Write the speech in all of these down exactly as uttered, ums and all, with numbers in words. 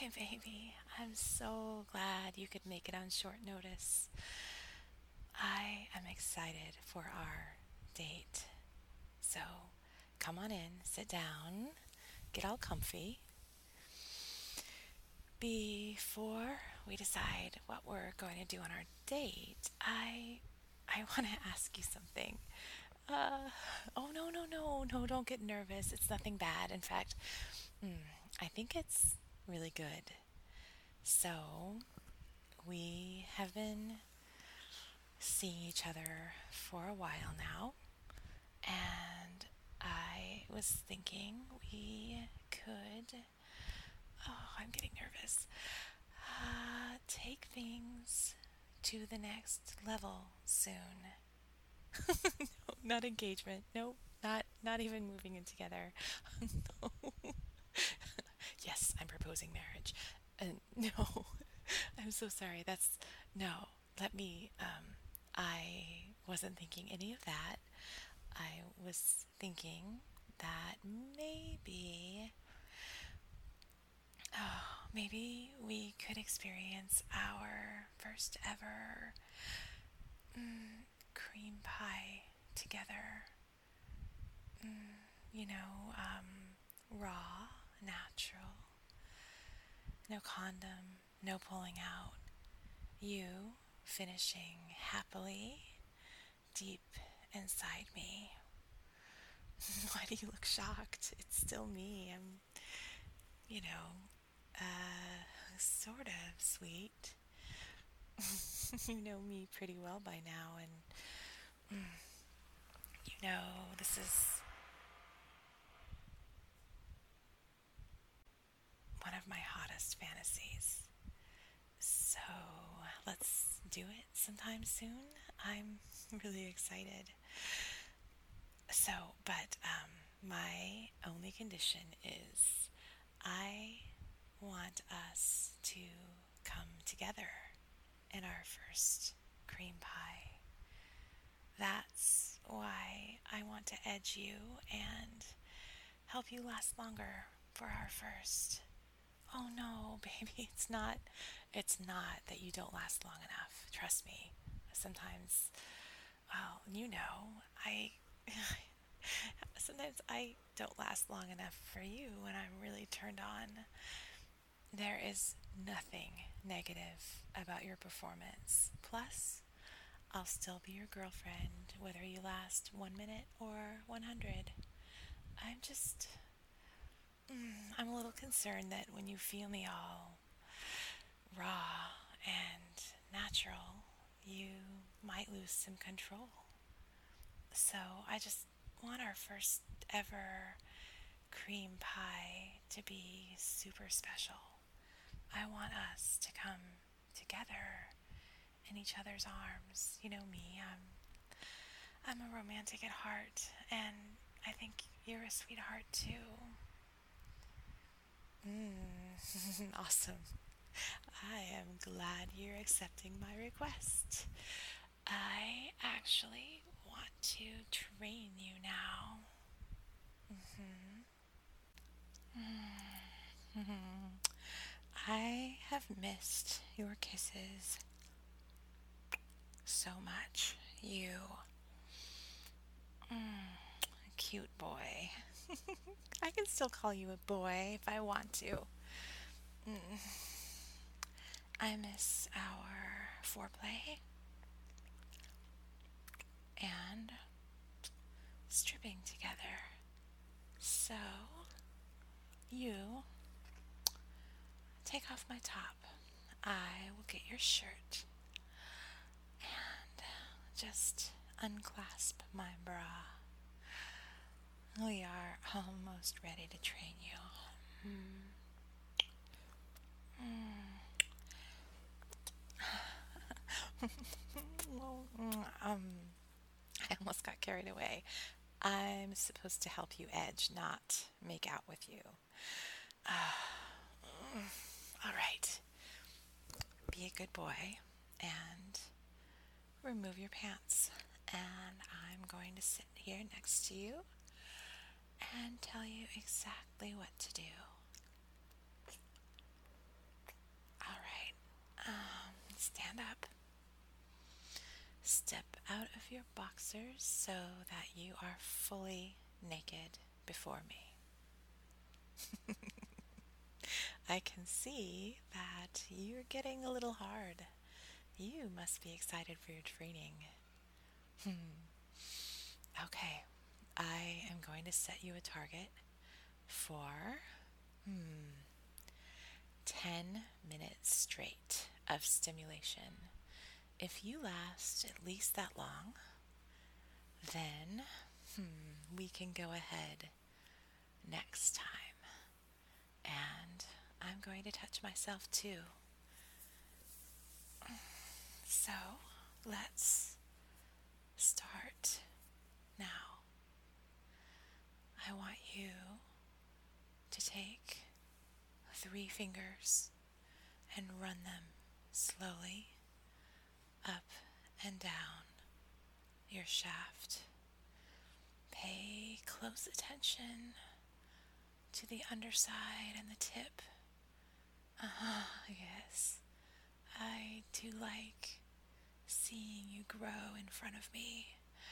Hi, baby. I'm so glad you could make it on short notice. I am excited for our date. So come on in, sit down, get all comfy. Before we decide what we're going to do on our date, I I want to ask you something. Uh, oh no, no, no, no, don't get nervous. It's nothing bad. In fact, mm, I think it's really good. So, we have been seeing each other for a while now, and I was thinking we could. Oh, I'm getting nervous. Uh, take things to the next level soon. No, not engagement. Nope, not not even moving in together. No. Yes, I'm proposing marriage. Uh, no, I'm so sorry. That's no. Let me. Um, I wasn't thinking any of that. I was thinking that maybe, oh, maybe we could experience our first ever mm, cream pie together. Mm, you know, um, raw, natural, no condom, no pulling out. You finishing happily deep inside me. Why do you look shocked? It's still me. I'm, you know, uh, sort of sweet. You know me pretty well by now, and mm, you know, this is one of my hottest fantasies. So let's do it sometime soon. I'm really excited. So, but um, my only condition is I want us to come together in our first cream pie. That's why I want to edge you and help you last longer for our first. Oh no, baby, it's not it's not that you don't last long enough. Trust me. Sometimes, well, you know, I sometimes I don't last long enough for you when I'm really turned on. There is nothing negative about your performance. Plus, I'll still be your girlfriend whether you last one minute or one hundred. I'm just, mm, I'm a little concerned that when you feel me all raw and natural, you might lose some control. So I just want our first ever cream pie to be super special. I want us to come together in each other's arms. You know me, I'm I'm a romantic at heart, and I think you're a sweetheart too. Mm, awesome. I am glad you're accepting my request. I actually want to train you now. Mm-hmm. Mm-hmm. I have missed your kisses so much. You, mm, cute boy. I can still call you a boy if I want to. Mm. I miss our foreplay and stripping together. So, you take off my top. I will get your shirt and just unclasp my bra. We are almost ready to train you. Well, mm, um, I almost got carried away. I'm supposed to help you edge, not make out with you. All right, be a good boy and remove your pants. And I'm going to sit here next to you and tell you exactly what to do. off your boxers so that you are fully naked before me. I can see that you're getting a little hard. You must be excited for your training. Hmm. Okay, I am going to set you a target for hmm, ten minutes straight of stimulation. If you last at least that long, then hmm, we can go ahead next time. And I'm going to touch myself too. So let's start now. I want you to take three fingers and run them slowly up and down your shaft. Pay close attention to the underside and the tip. Uh-huh, yes. I do like seeing you grow in front of me.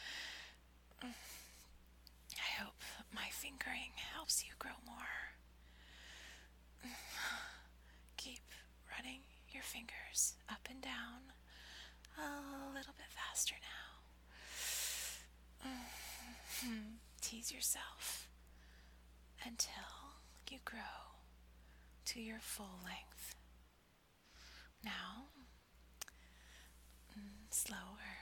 I hope my fingering helps you grow more. Keep running your fingers up and down a little bit faster now. Tease yourself until you grow to your full length. Now, slower.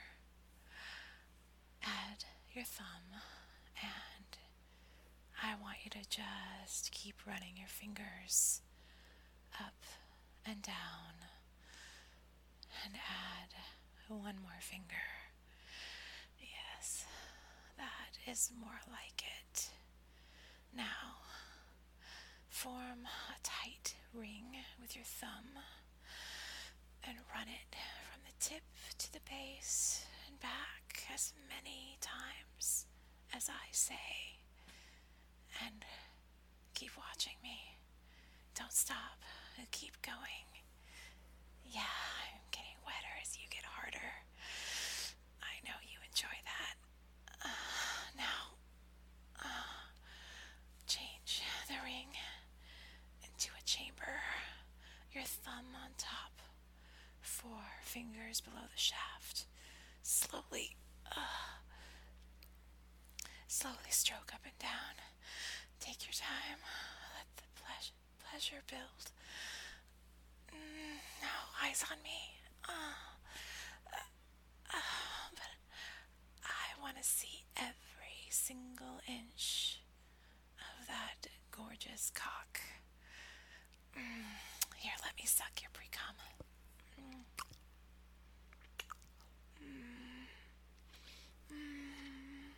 Add your thumb, and I want you to just keep running your fingers up and down, and add one more finger. Yes, that is more like it. Now, form a tight ring with your thumb and run it from the tip to the base and back as many times as I say. And keep watching me. Don't stop. Keep going. Yeah, I'm getting wetter as you get harder. I know you enjoy that. Uh, now, uh, change the ring into a chamber. Your thumb on top. Four fingers below the shaft. Slowly, uh, slowly stroke up and down. Take your time. Let the pleasure, pleasure build. Mm, now, eyes on me. Uh, uh, uh, but I want to see every single inch of that gorgeous cock. Mm, here, let me suck your pre-cum. Mm. Mm. Mm.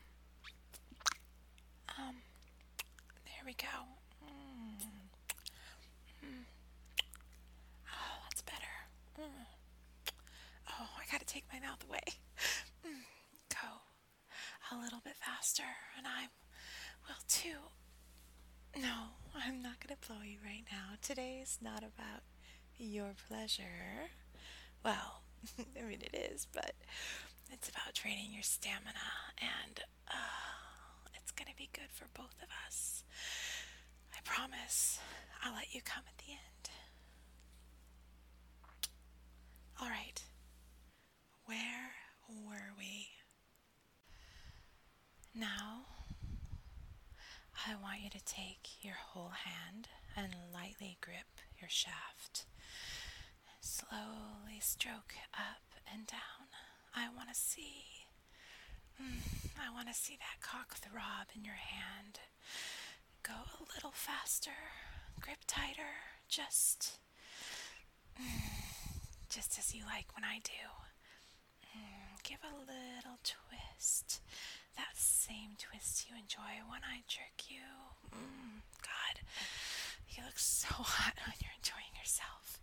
Um, there we go. Mm. Mm. Oh, that's better. Mm. Oh, I gotta take my mouth away. Mm. Go a little bit faster, and I will too. No, I'm not gonna blow you right now. Today's not about your pleasure. Well, I mean it is, but it's about training your stamina, and uh, it's gonna be good for both of us. I promise I'll let you come at the end. All right, where were we? Now, I want you to take your whole hand and lightly grip your shaft. Slowly stroke up and down. I want to see, mm, I want to see that cock throb in your hand. Go a little faster, grip tighter, just, mm, just as you like when I do. Mm, give a little twist, that same twist you enjoy when I jerk you. Mm, God, you look so hot when you're enjoying yourself.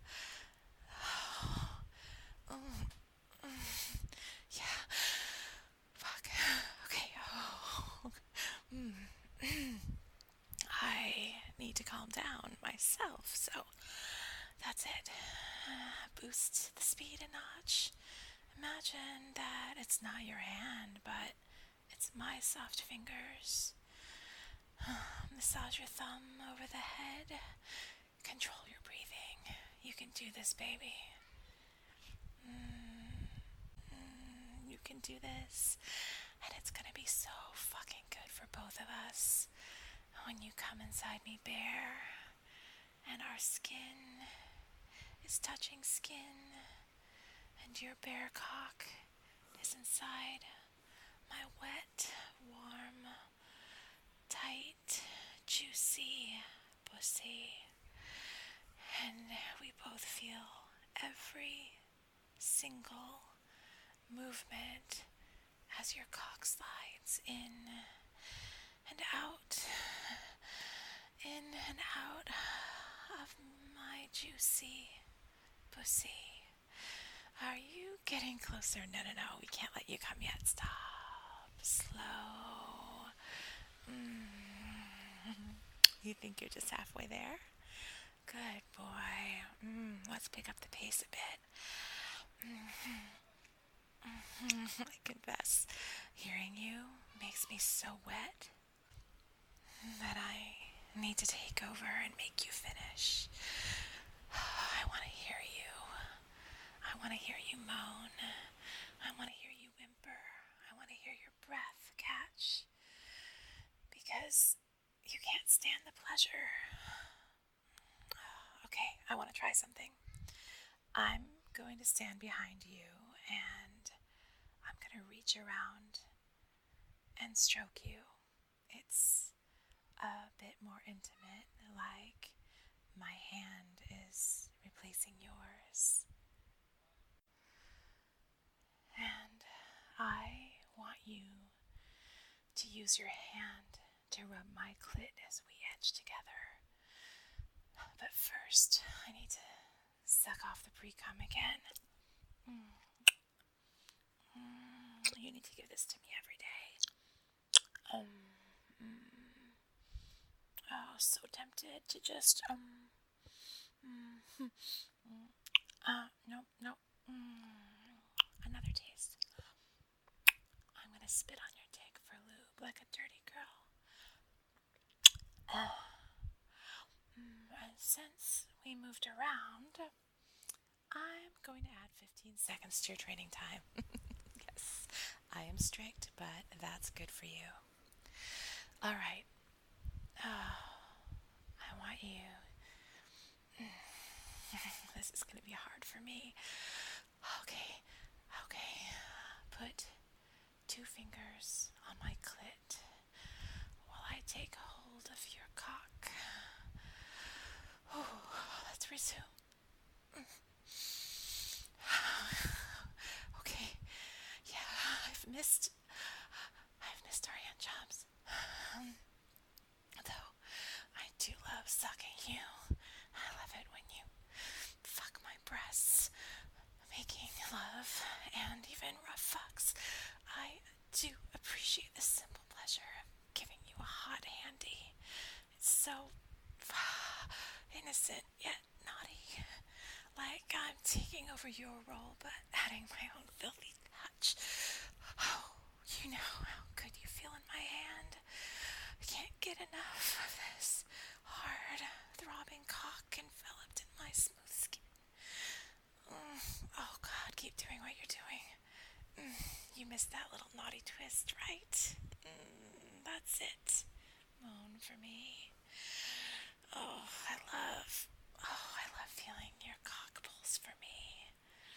Mm, mm, yeah. Fuck. Okay. Oh. Mm. I need to calm down myself, so that's it. Uh, boost the speed a notch. Imagine that it's not your hand, but it's my soft fingers. Massage your thumb over the head. Control your breathing. You can do this, baby. Mm, mm, you can do this. And it's gonna be so fucking good for both of us when you come inside me bare and our skin is touching skin and your bare cock is inside my wet, warm, tight, juicy pussy. And we both feel every single movement as your cock slides in and out, in and out of my juicy pussy. Are you getting closer? No, no, no, we can't let you come yet. Stop. Slow. Mm. You think you're just halfway there? Good boy. Mm. Let's pick up the pace a bit. Mm-hmm. I confess, hearing you makes me so wet that I need to take over and make you finish. I want to hear you. I want to hear you moan. I want to hear you whimper. I want to hear your breath catch. Because you can't stand the pleasure. Okay, I want to try something. I'm going to stand behind you and I'm going to reach around and stroke you. It's a bit more intimate, like my hand is replacing yours. And I want you to use your hand to rub my clit as we edge together. But first, I need to suck off the pre-cum again. Mm. Mm. You need to give this to me every day. Um. Mm. Oh, so tempted to just um. Mm. Mm. Uh, no, no. Mm. Another taste. I'm gonna spit on your dick for lube like a dirty girl. Uh. Mm. And since we moved around, I'm going to add fifteen seconds to your training time. Yes, I am strict, but that's good for you. All right. Oh, I want you. This is going to be hard for me. Okay, okay. Put two fingers on my clit while I take hold of your cock. Oh, let's resume. Okay, yeah, I've missed, I've missed our hand jobs. Um, though, I do love sucking you. I love it when you fuck my breasts, making love, and even rough fucks. I do appreciate the simple pleasure of giving you a hot handy. It's so innocent yet naughty. Like I'm taking over your role but adding my own filthy touch. Oh, you know how good you feel in my hand. I can't get enough of this hard, throbbing cock enveloped in my smooth skin. Mm. Oh God, keep doing what you're doing. Mm. You missed that little naughty twist, right? Mm. That's it. Moan for me. Oh, I love, oh, I love feeling your cock pulse for me.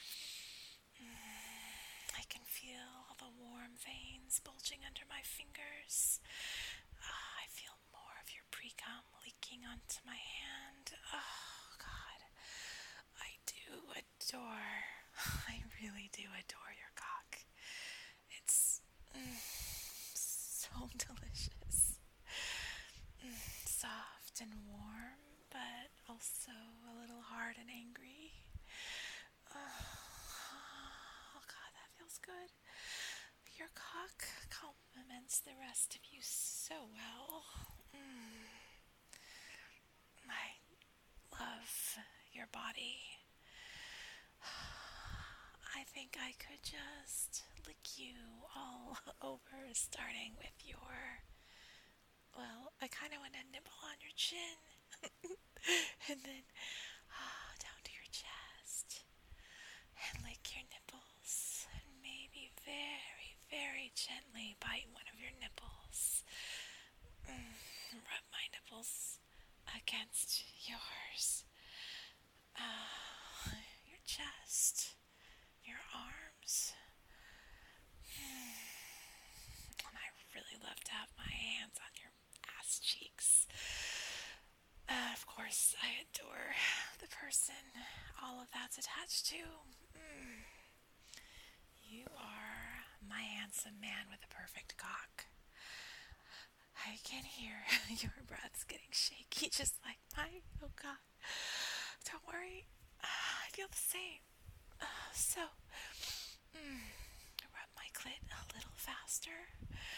Mm, I can feel all the warm veins bulging under my fingers. Oh, I feel more of your pre-cum leaking onto my hand. Oh, God. I do adore, I really do adore your cock. It's mm, so delicious. Mm, soft and warm, but also a little hard and angry. Oh, God, that feels good. Your cock complements the rest of you so well. Mm. I love your body. I think I could just lick you all over, starting with your. Well, I kind of want to nibble on your chin, and then ah, down to your chest, and lick your nipples, and maybe very, very gently bite one of your nipples. Mm, rub my nipples against yours. Uh, your chest, your arms. And I really love to have my hands on your ass cheeks. Uh, of course, I adore the person all of that's attached to. Mm. You are my handsome man with a perfect cock. I can hear your breath's getting shaky, just like mine. Oh God. Don't worry. Uh, I feel the same. Uh, so, mm, rub my clit a little faster.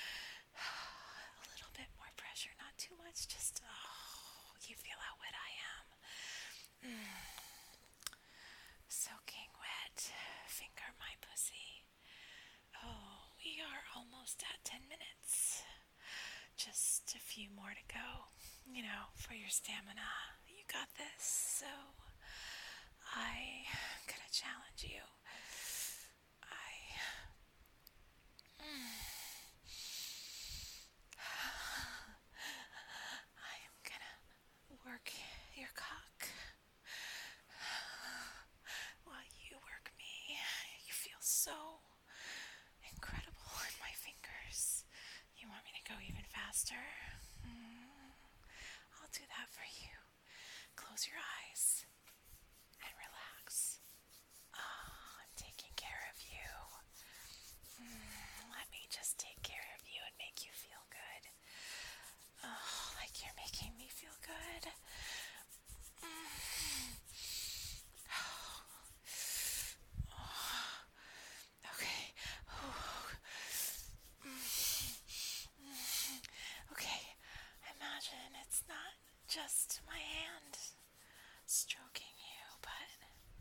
A little bit more pressure, not too much. Just, oh, you feel how wet I am. Mm. Soaking wet. Finger my pussy. Oh, we are almost at ten minutes. Just a few more to go. You know, for your stamina. You got this. So, I'm gonna challenge you. I. Mm, I am gonna work your cock while you work me. You feel so incredible in my fingers. You want me to go even faster? Mm, I'll do that for you. Close your eyes and relax. Oh, I'm taking care of you. Mm, let me just take care of you and make you feel good. Oh, like you're making me feel good. Mm. Oh. Oh. Okay. Oh. Mm. Okay. Imagine it's not just my hand stroking you, but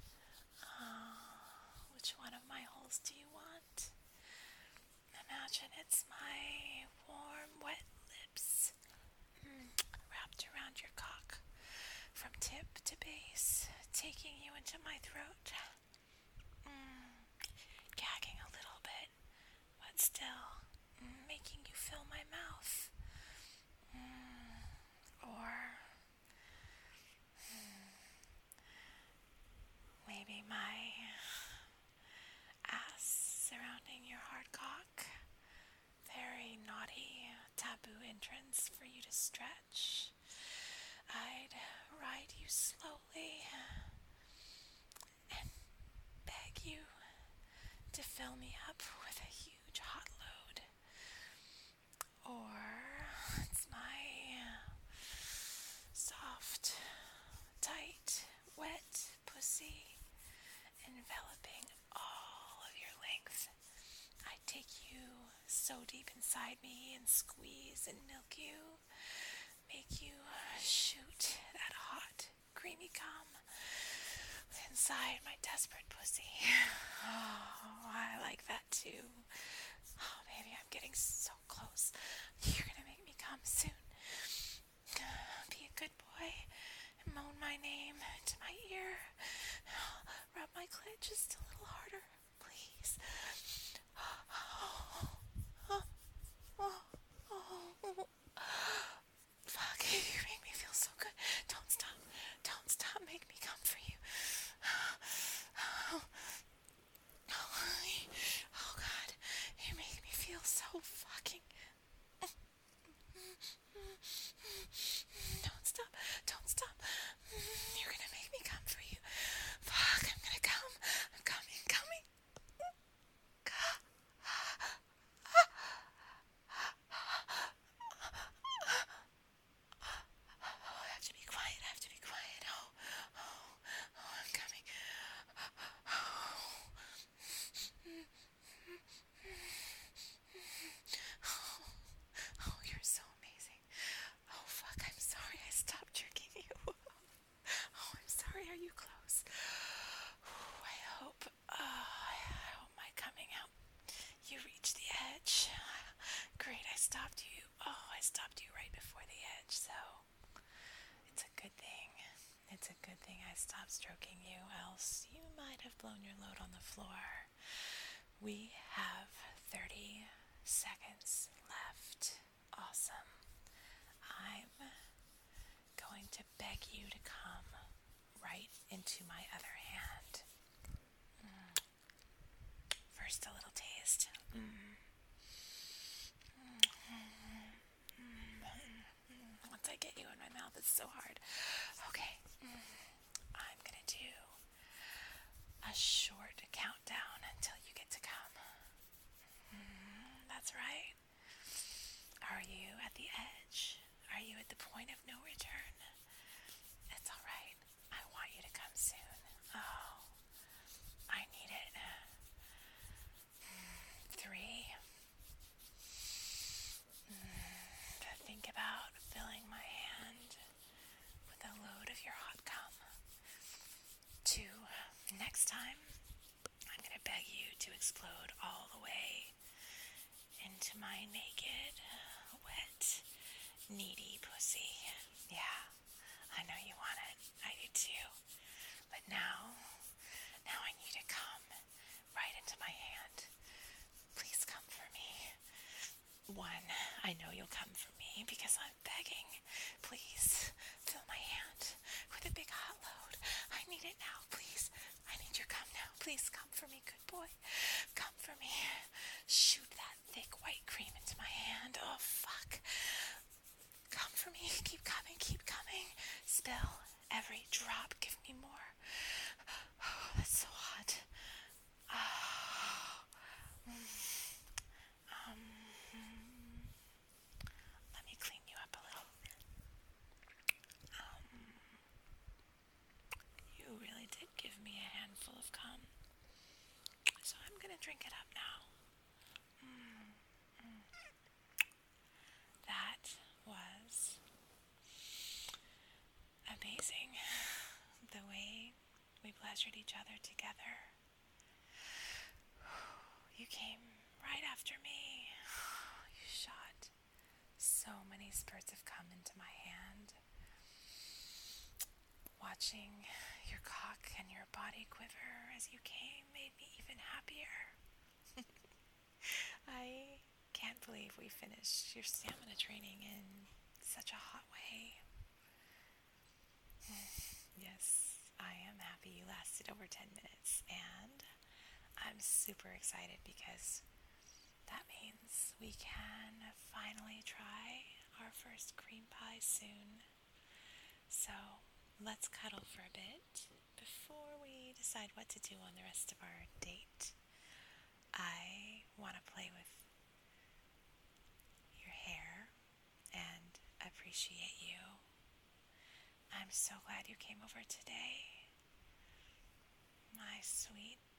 uh, which one of my holes do you want? Imagine it's my warm, wet lips mm, wrapped around your cock from tip to base, taking you into my throat, mm, gagging a little bit, but still mm, making you fill my mouth. Mm, or mm, maybe my ass surrounding your hard cock. Very naughty, taboo entrance for you to stretch. I'd ride you slowly and beg you to fill me up with a huge hot load. Or it's my soft, tight, wet pussy enveloping all of your length. I take you so deep inside me and squeeze and milk you, make you shoot that hot, creamy cum inside my desperate pussy. Oh, I like that too. Oh, baby, I'm getting so close. You're gonna make me come soon. Be a good boy and moan my name into my ear. Rub my clit just a little harder, please. Oh, oh, oh, oh. Fuck, you make me feel so good. Don't stop. Don't stop. Make me come for you. Oh, oh God. You make me feel so fucking... Don't stop. Don't stop stroking you, else you might have blown your load on the floor. We have thirty seconds left. Awesome. I'm going to beg you to come right into my other hand. Mm. First, a little taste. Mm. Once I get you in my mouth, it's so hard. Okay. I'm going to do a short countdown until you get to come. Mm, that's right. Are you at the edge? Are you at the point of no return? It's all right. I want you to come soon. Oh, I need it. Three. To think about filling my hand with a load of your hot cum. Two. Next time, I'm going to beg you to explode all the way into my naked, wet, needy pussy. Yeah, I know you want it. I do too. But now, now I need to come right into my hand. Please come for me. One, I know you'll come for me because I'm begging. Please fill my hand with a big hot load. I need it now, please. I need your cum now. Please come for me, good boy. Come for me. Shoot that thick white cream into my hand. Oh, fuck. Come for me. Keep coming, keep coming. Spill every drop. Give me more. Oh, that's so hot. Oh. Um, let me clean you up a little. Um, you really did give me a handful of cum. So I'm gonna drink it up now. Mm, mm. That was amazing. The way we pleasured each other together. You came right after me. You shot so many spurts of cum into my hand. Watching your cock and your body quiver as you came made me even happier. I can't believe we finished your stamina training in such a hot way. Yes, I am happy you lasted over ten minutes, and I'm super excited because that means we can finally try our first cream pie soon. So let's cuddle for a bit before we decide what to do on the rest of our date. I want to play with your hair and appreciate you. I'm so glad you came over today, my sweet